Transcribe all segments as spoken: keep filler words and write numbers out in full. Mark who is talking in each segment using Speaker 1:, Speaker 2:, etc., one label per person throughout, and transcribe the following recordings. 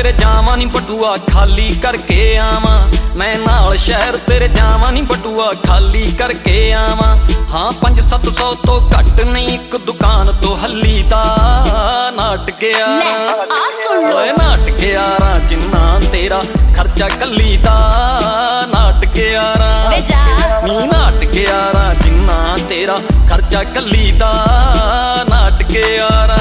Speaker 1: तेरे जावां नी बटूआ खाली करके आवां, मैं नाल शहर तेरे जावां नी बटूआ खाली करके आवां। हाँ पंज सत्त सौ तो घट नहीं एक दुकान तो हल्ली दा नाट के यारां, नाट के यारां जिन्ना तेरा खर्चा कल्ली दा नाट के यारां, नी नाट के यारां जिन्ना तेरा खर्चा कल्ली दा नाट के यारां।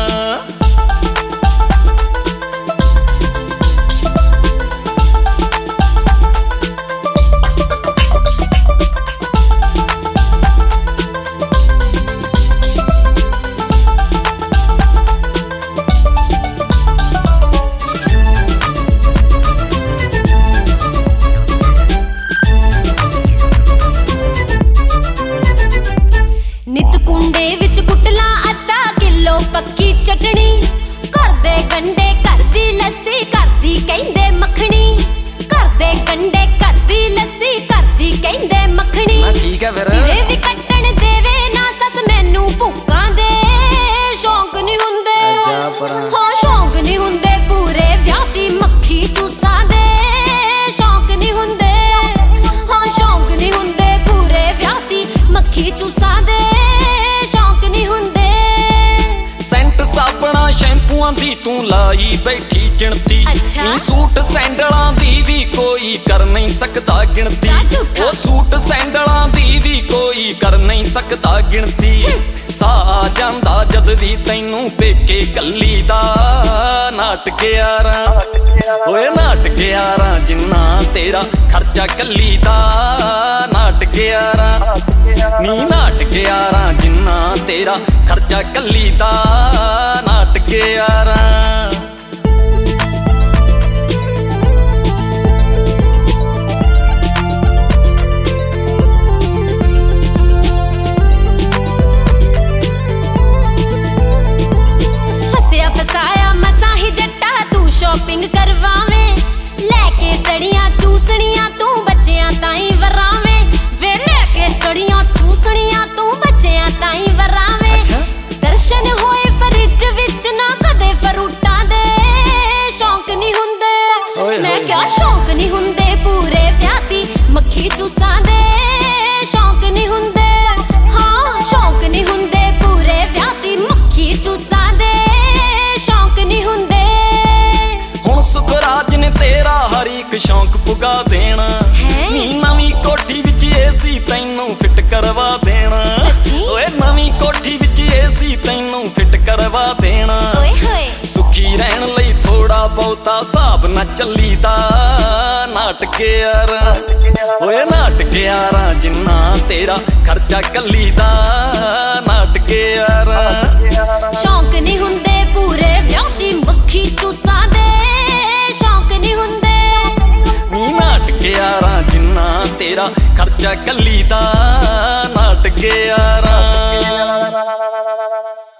Speaker 2: नित कुंडे विच कुटला अद्धा किलो पक्की चटनी, घर दे गंडे घर दी लस्सी घर दी कहंदे मखनी, घर दे गंडे घर दी लस्सी घर दी कहंदे मखनी।
Speaker 1: ठीक है फिर
Speaker 2: सिरे भी कट्टण देवे ना सस मैनू भुक्कां दे शौक नहीं हुंदे, हाँ शौक नहीं हुंदे पूरे व्याह दी मक्खी चूसां दे शौक नहीं हुंदे, हाँ शौक नहीं हुंदे पूरे व्याह दी मक्खी चूसां दे शौक नहीं हुंदे।
Speaker 1: सेंट साबणा शैंपूआं दी तू लाई बैठी चिणती,
Speaker 2: अच्छा?
Speaker 1: सूट सैंडलां दी भी कोई कर नहीं सकदा गिणती, ओ सूट सैंडलां दी भी कोई कर नहीं सकदा गिणती। सा जांदा जद भी तैनू पेके कल्ली दा नाट के यारां, ओए नाट के यारां जिन्ना तेरा खर्चा कल्ली दा नाट के यारां, नी नाट के यारां जिन्ना तेरा खर्चा कल्ली दा नाट के यारां।
Speaker 2: फसिया फसाया मसा ही जट्टा तू शॉपिंग करवावे, लैके सड़ियां चूसणियां तू बच्चियां ताईं वरावे, वे लैके सड़ियां चूसणियां तू बच्चियां ताईं वरावे। दर्शन होए फ्रिज विच ना कदे फरूटां दे शौक नहीं हुंदे, मैं क्या शौक नहीं हुंदे पूरे व्याह दी मक्खी चूसां दे शौक नहीं हुंदे, हाँ शौक नहीं हुंदे पूरे व्याह दी मक्खी चूसां दे शौक नहीं हुंदे।
Speaker 1: हुण सुखराज ने तेरा हर एक शौक पुगा देना, नी नवीं कोठी विच एसी तैनू फिट करवा देना, ओए नवीं कोठी विच एसी तैनू फिट करवा देना। सुखी रहन लई थोड़ा बहुता हिसाब ना चली दा नाट के यारां, ओए नाट के यारां जिन्ना तेरा खर्चा कल्ली दा नाट के यारां।
Speaker 2: शौक नहीं हुंदे पूरे व्याह दी मक्खी चूसां दे शौक नहीं हुंदे,
Speaker 1: नी नाट के यारां जिन्ना तेरा खर्चा कल्ली दा नाट के यारां।